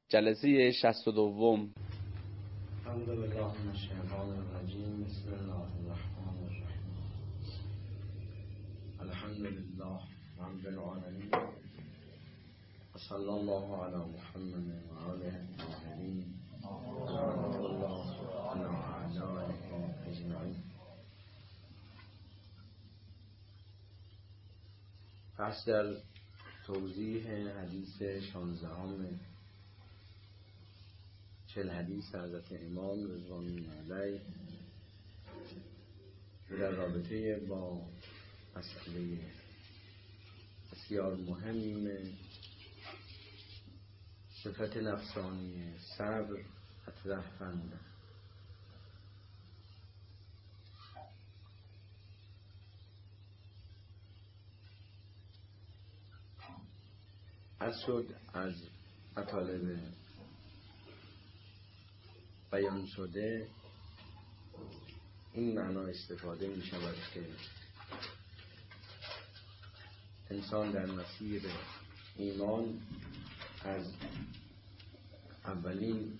جلسه 62. الحمد لله من الشیطان الرجیم. بسم الله الرحمن الرحیم. الحمد لله رب العالمین و صلی الله علی محمد و آله الطاهرین و رحمت الله علی اعدائه اجمعین. پس در توضیح حدیث 16 40 حدیث حضرت امام رضوان الله علیه در رابطه با مسئله بسیار مهم صفت نفسانی صبر مطرح فرمودند. از شد از مطالب بیان شده این معنا استفاده می شود که انسان در مسیر ایمان از اولین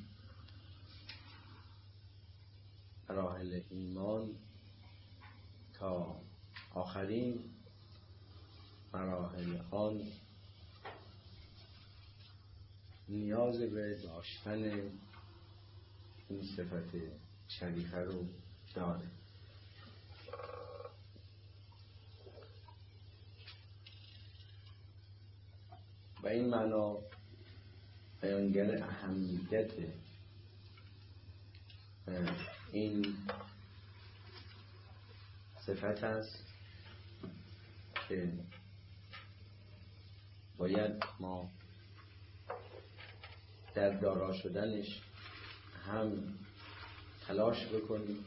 مراحل ایمان تا آخرین مراحل آن نیاز به داشتن این صفت شریفه رو داره. و این معنا بیانگر اهمیت این صفت است که باید ما در دارا شدنش هم تلاش بکنیم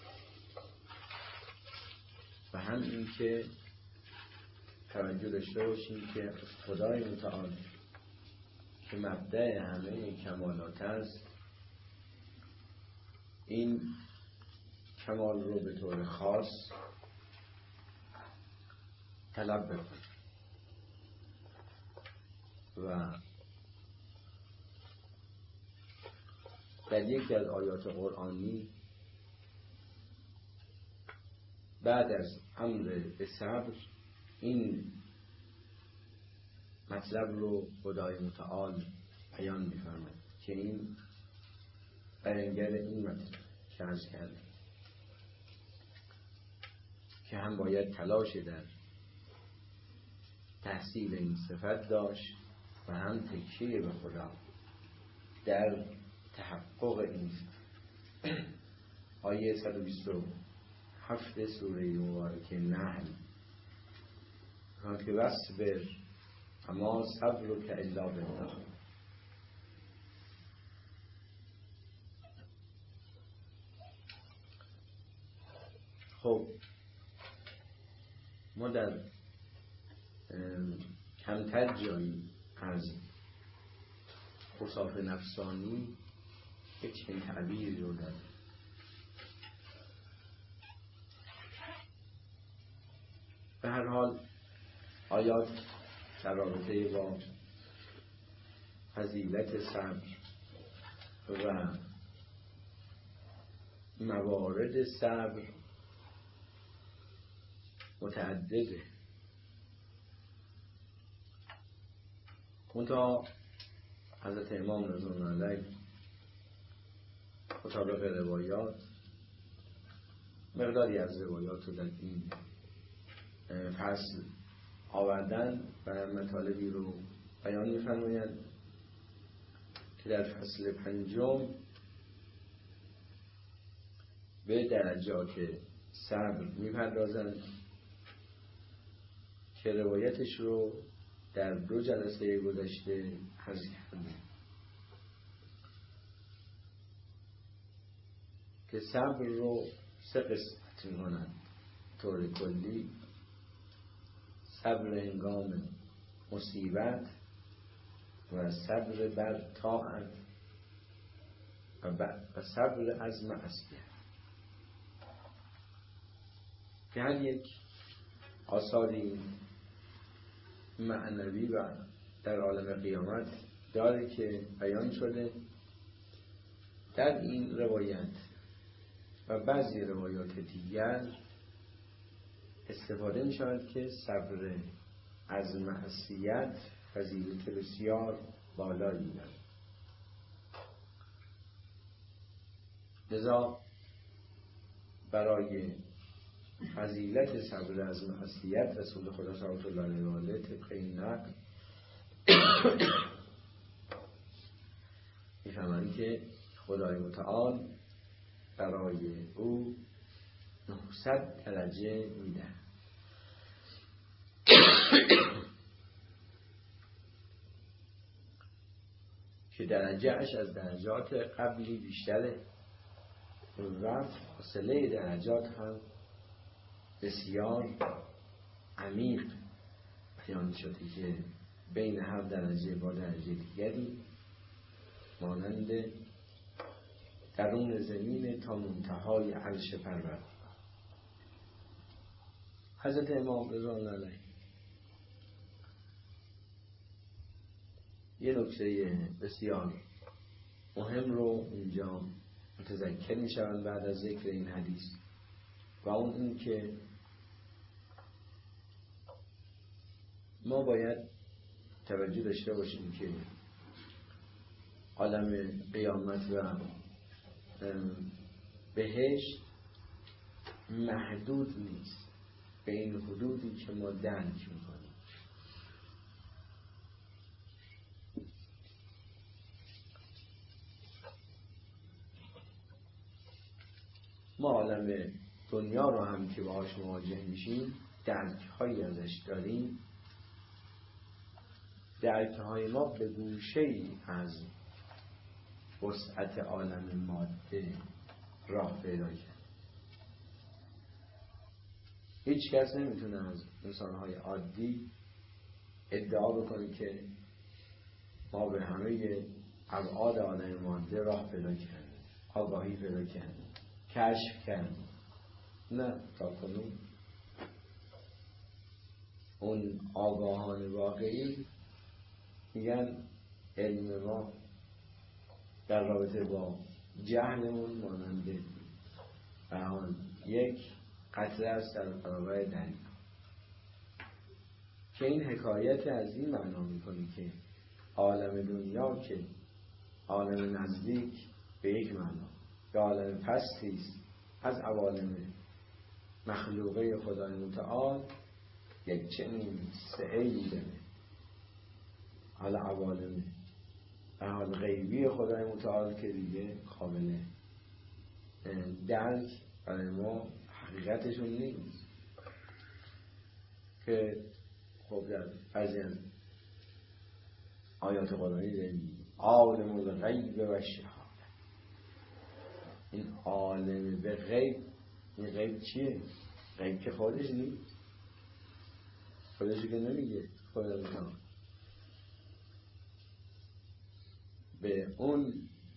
و هم این که توجه داشته باشیم که خدای متعال که مبدأ همه کمالات است این کمال رو به طور خاص طلب بکنیم و در یکی از آیات قرآنی بعد از امر به صبر این مطلب رو خدای متعال بیان می‌فرماید که این بیانگر این مطلب که عرض کرده که هم باید تلاش در تحصیل این صفت داشت و هم تکیه به خدا در تحقق این آیه 127 سوره مبارکه نحل که واصبر اما صبرک الا بالله. خب ما در کمتر جایی از اوصاف نفسانی یک چنین تعبیر رو داریم. به هر حال آیات در رابطه با فضیلت صبر و موارد صبر متعدده. منتها حضرت امام رضوان الله علیه مطابق روایات مقداری از روایات رو در این فصل آوردن و مطالبی رو بیان می‌فرمایند که در فصل 5 به درجات صبر می‌پردازند که روایتش رو در 2 جلسه گذشته حذف کردیم که صبر رو 3 قسمت می‌کنند. طور کلی صبر هنگام مصیبت و صبر بر طاعت و صبر از معصیت که هر یک آثاری معنوی و در عالم قیامت داره که بیان شده در این روایت و بعضی روایات دیگر استفاده می شود که صبر از معصیت فضیلت بسیار بالایی دارد. لذا برای فضیلت صبر از معصیت رسول خدا صلی الله علیه و آله طبق این نقل می‌فرمایند که خدای متعال برای او 900 درجه میدهد که درجهش از درجات قبلی بیشتره و فاصله درجات هم بسیار عمیق بیان شده که بین هر درجه با درجه دیگری مانند درون زمین تا منتهای عرش پروردگار. حضرت امام رضوان علیه یه نکته بسیار مهم رو اینجا متذکر می شوند بعد از ذکر این حدیث و اون این که ما باید توجه داشته باشیم که عالم قیامت و بهشت محدود نیست به این حدودی که ما درک میکنیم. ما عالم دنیا رو هم که باهاش مواجه میشیم درک هایی ازش داریم، درک های ما به گوشه ای از وسعت عالم ماده راه پیدا کرد. هیچ کس نمیتونه از انسانهای عادی ادعا بکنه که ما به همه ابعاد عالم ماده راه پیدا کردیم، آگاهی پیدا کردیم، کشف کردیم. نه، تا کنون اون آگاهان واقعی میگن علم ما در رابطه با جهلمون مانند آن یک قطره است در برابر دریا، که این حکایت از این معنا میکنه که عالم دنیا که عالم نزدیک به یک معنا به عالم پستی است از عوالم مخلوقه خدای متعال یک چنین سعی داره. حالا عوالم در حال غیبی خدای متعال که دیگه قابل درک برای ما حقیقتشون نیست، که خب در بعضی از آیات قرآنی داریم عالم الغیب و شهاده. این عالم به غیب، این غیب چیه؟ غیب که خودش نیست، خودشو که نمیگه خدای متعال، به اون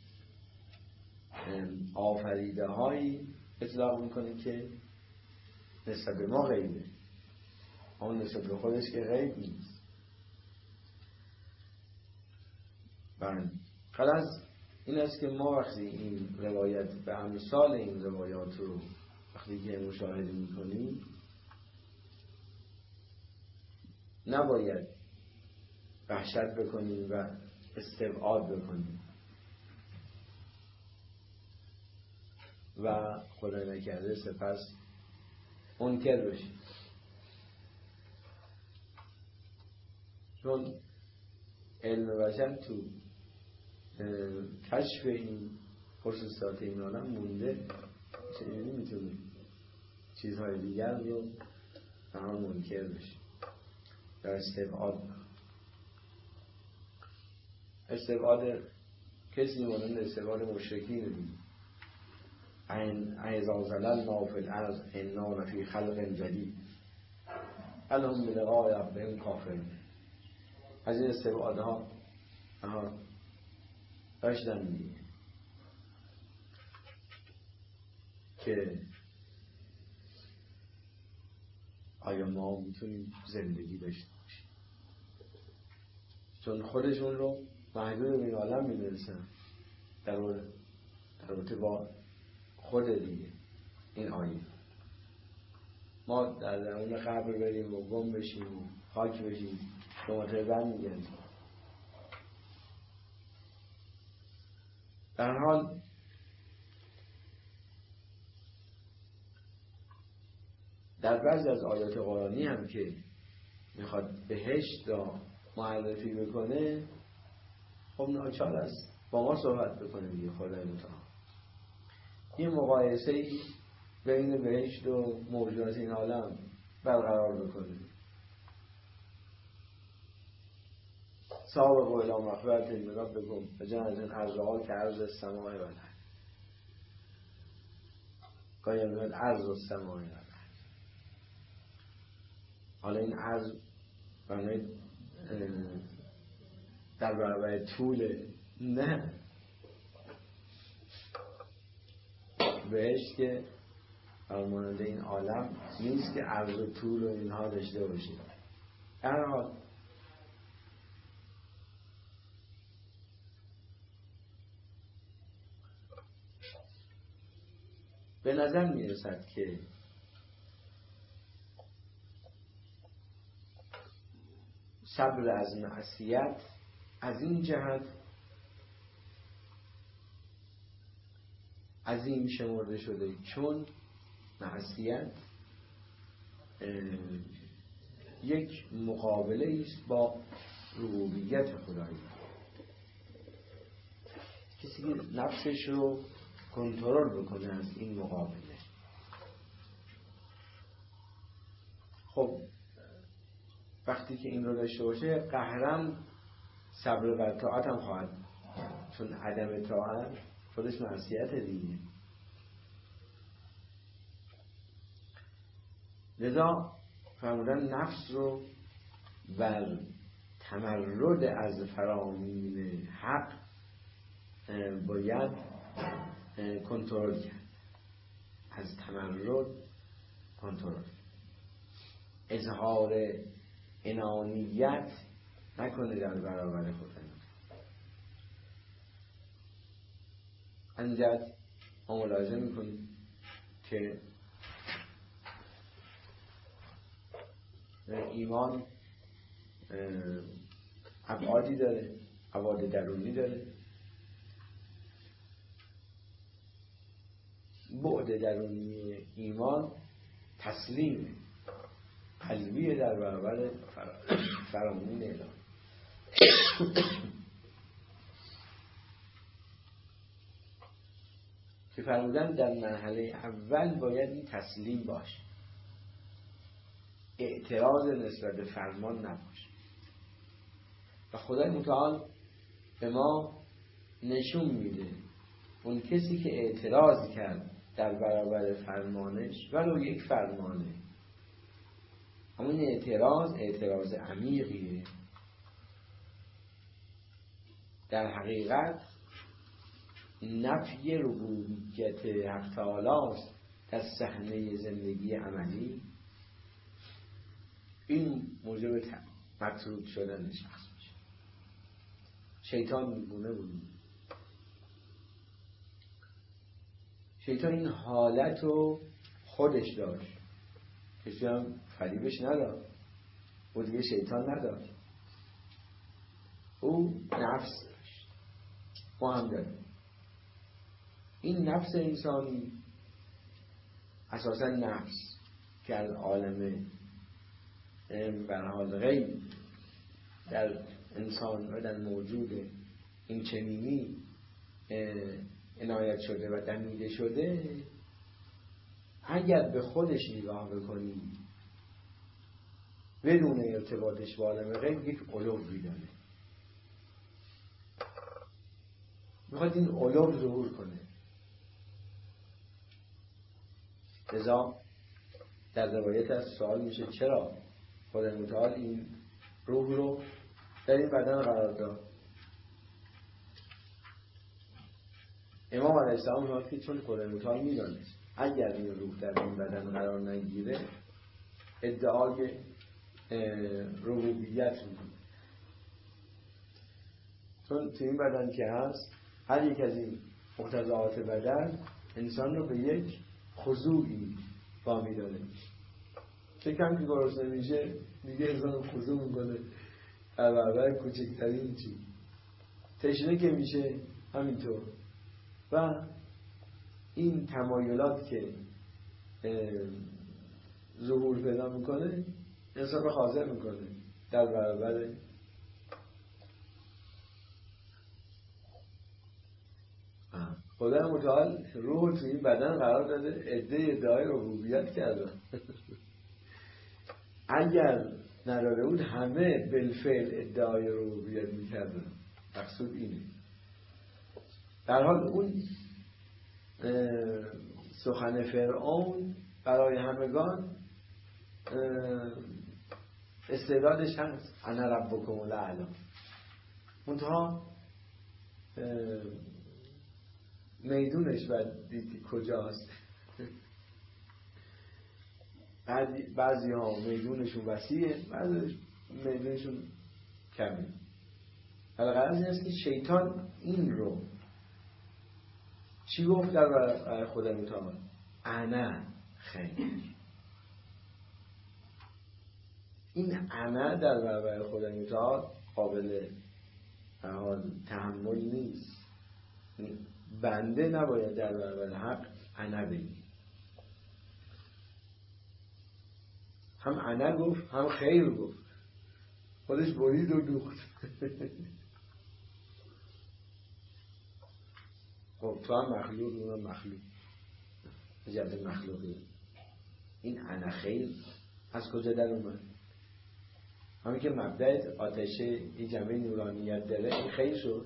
آفریده هایی اطلاق میکنه که نسبت به ما غیبه، اون نسبت به خودش که غیب نیست. غرض این است که ما وقتی این روایت به امثال این روایات رو وقتی که مشاهده میکنیم نباید وحشت بکنیم و استبعاد بکنیم و خدا نکرده سپس منکر بشیم، چون علم بشر تو کشف این خصوصیات این عالم مونده، چجوری میتونه چیزهای دیگر رو به هم منکر بشیم یا استبعاد کسی مانند استبعاد مشرکین دید اذا ضللنا فی الارض انا لفی خلق جدید الهم بلقاء ربهم کافرون. از این استبعادها داشتن میگه که آیا ما میتونیم زندگی داشته باشیم، چون خودشون رو محدود به این عالم می‌رسن در رابطه با خود دیگه. این آیه ما در درون قبر بریم و گم بشیم و خاک بشیم به متربن میگن. در حال در بعضی از آیات قرآنی هم که میخواد بهشت را معرفی بکنه، خب ناچار است با ما صحبت بکنه دیگه. خدای متعال یه مقایسه‌ای بین بهشت و موجودات این عالم برقرار بکنه. سابقوا الی مغفرة من ربکم و جنة عرضها کعرض السماء والارض. گاهی میاد عرض السماء والارض. حالا این عرض در برابر طول نه، بهشت که مانند این عالم نیست که عرض و طول و اینها داشته باشه. در حال به نظر میرسد که صبر از معصیت از این جهت عظیم شمرده شده چون معصیت یک مقابله است با ربوبیت خدایی. کسی که نفسش رو کنترل بکنه از این مقابله، خب وقتی که این رو داشته باشه قهرن صبر بر طاعت هم خواهد، چون عدم طاعت خودش معصیت دیگه. لذا فرمودن نفس رو بر تمرد از فرامین حق باید کنترل کرد. از تمرد کنترل، اظهار انانیت نکنه در برابر خدا. انجد ما ملاحظه میکنیم که ایمان ابعادی داره، ابعاد درونی داره. بعد درونی ایمان تسلیم قلبی در برابر فرامین الهی که فرمودن در مرحله اول باید این تسلیم باشه، اعتراض نسبت به فرمان نباشه. و خدای متعال به ما نشون میده اون کسی که اعتراض کرد در برابر فرمانش ولو یک فرمانه، همون اعتراض عمیقیه، در حقیقت نفی ربوبیت حق تعالی است در صحنه زندگی عملی. این موجب مطرود شدن شخص میشه. شیطان میگونه بود. شیطان این حالت رو خودش داشت، کسی هم فریبش نداد، او دیگه شیطان نداشت، او نفس داشت. ما هم داریم. این نفس انسانی اساسا نفس که از عالم بر حال غیب در انسان و در موجود این چنینی عنایت شده و دمیده شده، اگر به خودش نگاه بکنیم بدون ارتباطش با عالم غیب یک علوی داره، میخواد این علو ظهور کنه. لذا در روایت از سوال میشه چرا خدای متعال این روح رو در این بدن قرار داد؟ امام علیه السلام میگه که چون خدای متعال میدانست اگر این روح در این بدن قرار نگیره ادعای ربوبیت میکنه. چون تو این بدن که هست هر یک از این مقتضیات بدن انسان رو به یک خضوعی وامی داره. کم که گرسنه میشه دیگه انسان خضوع میکنه در برابر کوچکترین چیز. تشنه که میشه همینطور. و این تمایلات که ظهور پیدا میکنه انسان رو حاضر میکنه در برابر خدای متعال روح تو این بدن قرار داده، عده ادعای ربوبیت کردن. اگر نداده بود همه بالفعل ادعای ربوبیت میکردن. مقصود اینه. در حال اون سخن فرعون برای همگان استعدادش هست. انا ربکم الاعلی. منتها میدونش باید دید کجاست. بعضی ها میدونشون وسیعه، بعضی میدونشون کمه. ولی غرض این است که شیطان این رو چی گفت در خدا متعال؟ انا خیر. این انا در برابر خدا متعال قابل تحمل نیست. بنده نباید در برابر حق انا بگی. هم انا گفت هم خیر گفت، خودش برید و دوخت. خب تو هم مخلوق اونم مخلوق، جبه مخلوقی. این انا خیر از کجا در اومد؟ همین که مبدأ آتشه این جنبه نورانیت داره، این خیر شد.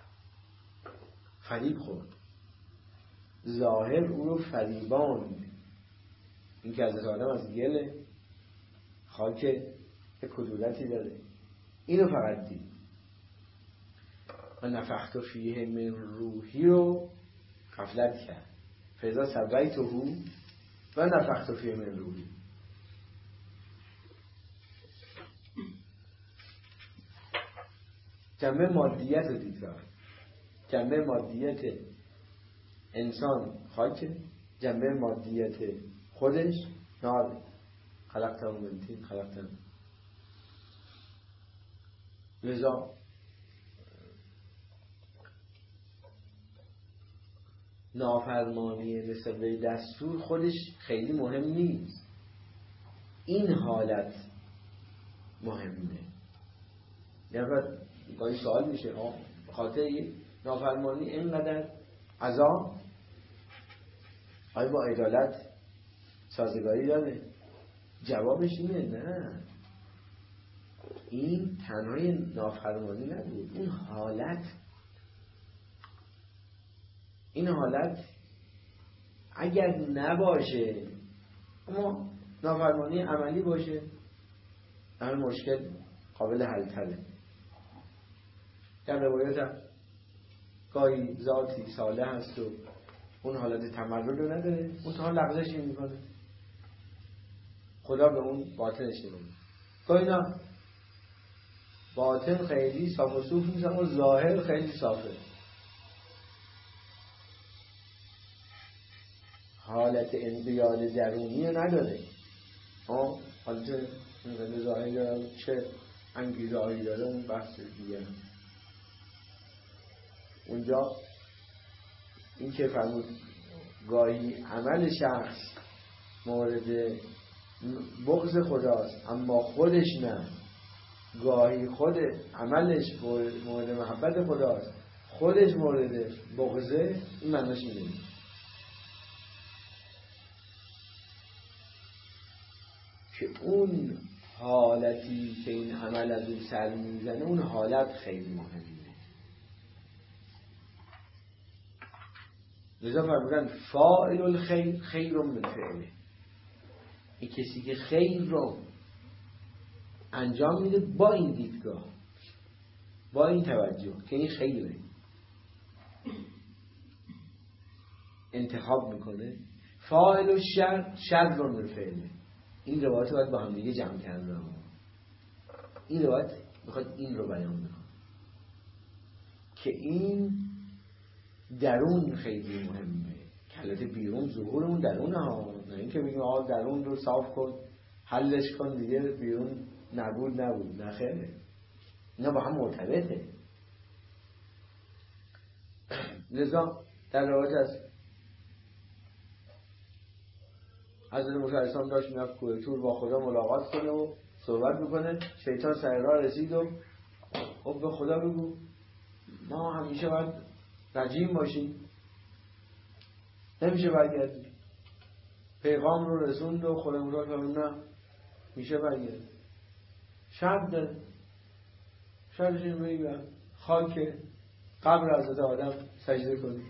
فریب خورد، ظاهر او رو فریباند. این که حضرت آدم از گل خاک یک کدورتی داره، اینو فقط دید. و نفخت فیه من روحی رو غفلت کرد. فاذا سویته و نفخت فیه من روحی. جنبه مادیت رو دید. جنبه مادیت انسان خاک، جنبه مادیت خودش نار. خلقتهم من طین خلقتهم. لذا نافرمانی نسبت به دستور خودش خیلی مهم نیست، این حالت مهمه. یعنی گاهی سوال میشه خاطر نافرمانی اینقدر عذاب آیا با عدالت سازگاری داره؟ جوابش اینه نه. این تنهای نافرمانی نبود، اون حالت. این حالت اگر نباشه، اما نافرمانی عملی باشه، همه مشکل قابل حل تره. در روایت هم گاهی ذاتی صالح هست و اون حالت تمرد رو نداره، اون تا لغزش میکنه، خدا به اون باطنش نمیده. گاهی نه، باطن خیلی صاف و صوف نیست اما ظاهر خیلی صافه. حالت انقیاد درونی نداره. حالت انقیاد ظاهری داره، چه انگیزه‌ای داره اون بحث دیگه. اونجا این که فرمود گاهی عمل شخص مورد بغض خداست اما خودش نه، گاهی خود عملش مورد محبت خداست خودش مورد بغضه، این معنیش اینه که اون حالتی که این عمل از اون سر میزنه اون حالت خیلی مهمه. لذا فرمودن فاعل الخیر خیر من فعله. این کسی که خیر رو انجام میده با این دیدگاه، با این توجه که این خیره انتخاب میکنه. فاعل الشر شر من فعله. این روایت باید با هم دیگه جمع کرده. این روایت میخواد این رو بیان بکنه. که این درون خیلی مهمه. کلت بیرون ظهور اون درونه ها، نه اینکه بگیم آقا درون رو صاف کن حلش کن دیگه بیرون نبود. نه خیره، اینا با هم مرتبطه. لذا در روایت از حضرت موسی علیه السلام داشت میرفت کوه طور با خدا ملاقات کنه و صحبت میکنه، شیطان سر راه رسید و خب به خدا بگو ما همیشه باید رجیم باشیم، نمیشه برگردیم. پیغام رو رسوند و خدا موسی فرمود نه میشه برگرد. شب داره، شبش این بگیرم خاک قبر حضرت آدم سجده کنیم.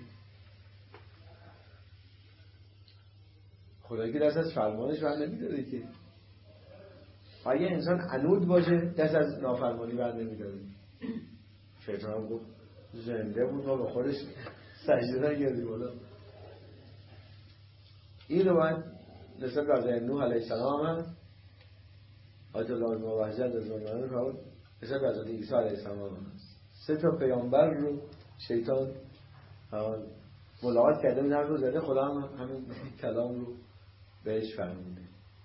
خدا که دست از فرمانش بر نمیداره که. اگه انسان عنود باشه دست از نافرمانی بر نمیداره. شیطان هم گفت زنده بود ما به خودش سجده نگردیم. حالا این رو باید نسبت به حضرت نوح علیه السلام هم آیت الله الموحد از زمان رو نسبت به حضرت عیسی علیه السلام هم هست. 3 پیامبر رو شیطان ملاقات کرده، این حرف رو زده، خدا هم همین کلام رو بهش فرمونده.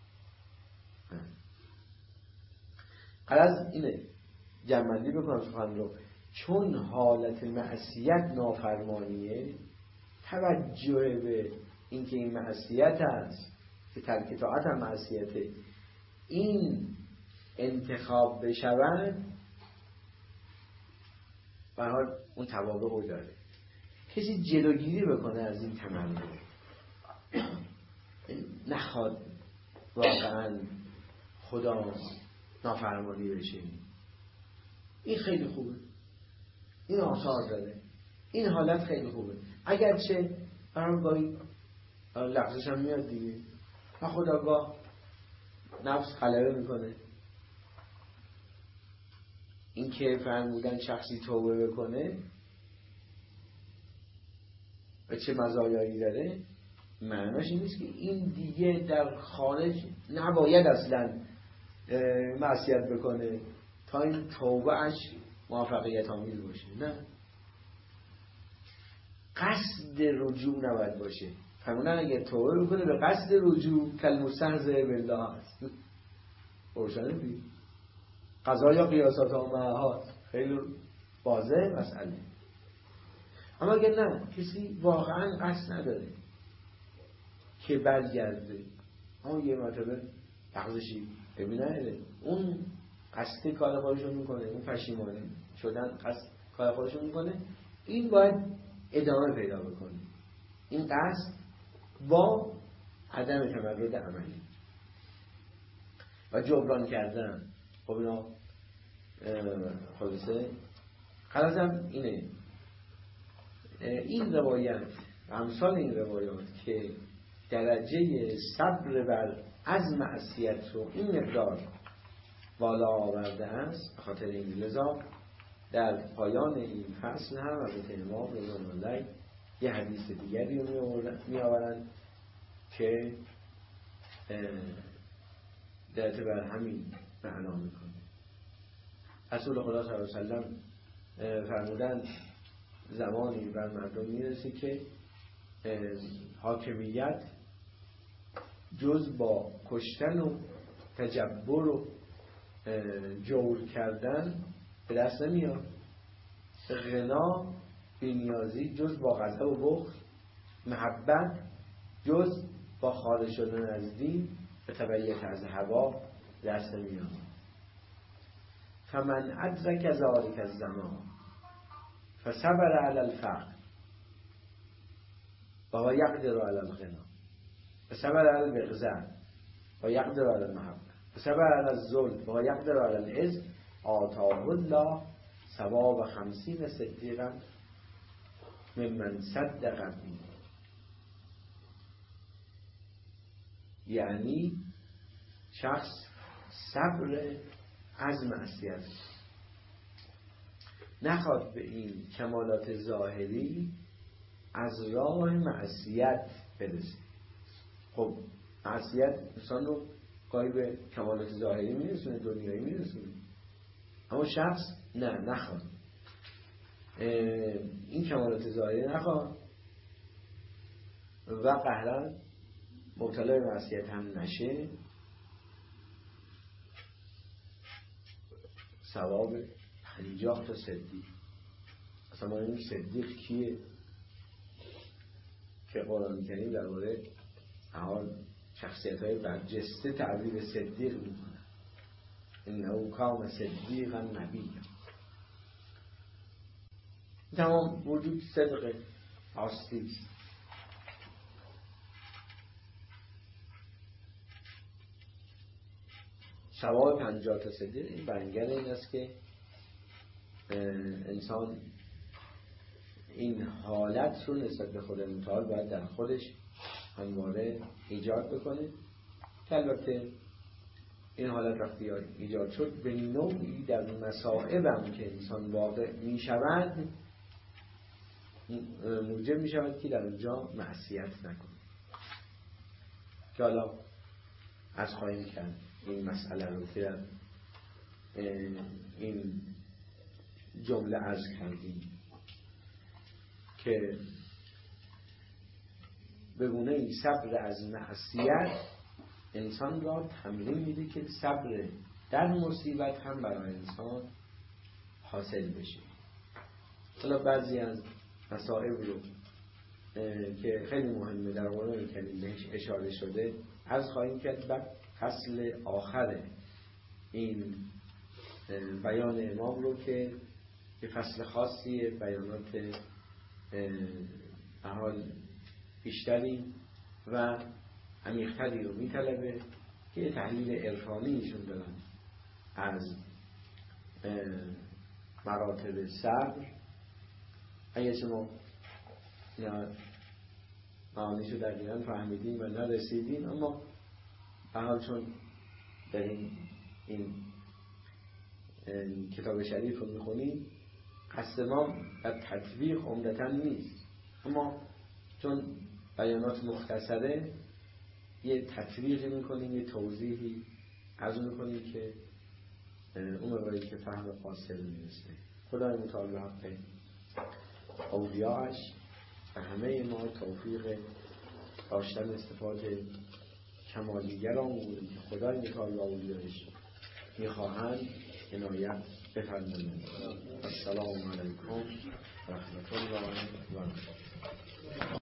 غرض اینه جمع‌بندی بکنم سخن رو، چون حالت معصیت نافرمانیه، توجه به اینکه این معصیت است که ترک طاعت هم معصیته، این انتخاب بشود به هر حال اون توابع رو داره. کسی جلوگیری بکنه از این تمرد، نخواد واقعا خدا نافرمانی بشه، این خیلی خوبه، این آثار داره، این حالت خیلی خوبه. اگرچه برای لغزش هم میاد دیگه، و خداگاه نفس غلبه میکنه. این که فرمودن شخصی توبه بکنه و چه مزایایی داره، معناش این نیست که این دیگه در خارج نباید اصلا معصیت بکنه تا این توبهش موفقیت آمیز باشه. نه، قصد رجوع نباید باشه. فرمودن اگه توبه بکنه به قصد رجوع کالمستهزئ بالله است. روشنه بید قضا یا قیاسات آمهات خیلی واضح مسئله. اما اگر نه، کسی واقعا قصد نداره که برگرده، اما یه مرتبه لغزشی ببینه، اون قصد کار خودشون میکنه، اون پشیمانه شدن قصد کار خودشون میکنه، این باید ادامه پیدا بکنه. این قصد با عدم تمرد عملی و جبران کردن. خب اینا خلاصه غرضم اینه، این روایت و امثال این روایات که درجه صبر بر از معصیت رو این مقدار بالا آورده است، به خاطر این لذا در پایان این فصل هم از امام رضوان الله یه حدیث دیگری رو می آورند که در بر همین معنا میکنه. رسول خدا صلی الله علیه و سلم فرمودن زمانی بر مردم میرسه که حاکمیت جز با کشتن و تجبر و جور کردن به دست نمیاد. غنا بی‌نیازی جز با غضب و بخل، محبت جز با خارج شدن از دین به تبعیت از هوا دست نمیاد. فمن ادرک ذلک الزمان فصبر علی الفقر و هو یقدر علی الغنا فصبر علی البغض و یقدر علی المحبه فصبر علی الذل و یقدر علی العز آتاه الله ثواب 50 صدیقا ممن صدق بی. یعنی شخص صبر از معصیت نخواد به این کمالات ظاهری از راه معصیت برسه. خب معصیت انسان رو گاهی به کمالات ظاهری میرسونه، دنیایی میرسونه، اما شخص نخواد. این کمالات ظاهری نخواه و قهرن مبتلا به معصیت هم نشه، ثواب 50 تا صدیق. اصلا ما این صدیق کیه که قرآن کریم درباره شخصیت‌های برجسته تعبیر صدیق میکنه. انه کان صدیقا نبیا. تمام وجود صدق راستی است. ثواب 50 تا صدیق این بیانگر این است که انسان این حالت رو نسبت به خود متعال باید در خودش همواره ایجاد بکنه که البته این حالت وقتی ایجاد شد به نوعی در مصائب هم که انسان واقع می شود موجب می شود که در اونجا معصیت نکنه، که حالا از خواهیم کرد این مسئله رو که در این جمله عرض کردیم که به گونه صبر از معصیت انسان را تمرین میده که صبر در مصیبت هم برای انسان حاصل بشه. حالا بعضی از مسائل رو که خیلی مهمه در قرآن کریم بهش اشاره شده از خواهیم کرد بعد فصل آخر این بیان امام رو که فصل خاصی بیانات حال بیشتری و عمیق‌تری رو میطلبه که تحلیل عرفانی ایشون دارن از مراتب صبر. اگه شما معانیشو دقیقاً فهمیدیم و نرسیدیم، اما به حال چون در این کتاب شریف رو میخونیم قصد ما در تطبیق عمدتاً نیست، اما چون بیانات مختصره یه تطبیقی میکنیم، یه توضیحی عرض میکنیم که اون موقعی که فهم فاصل میرسه. خدای متعال به حق اولیاءش و همه ما توفیق داشتن استفاده کمالیگر آمون که خدای متعال به اولیاءش میخواهند عنایت بفرمایند. السلام علیکم و رحمت الله و برکاته.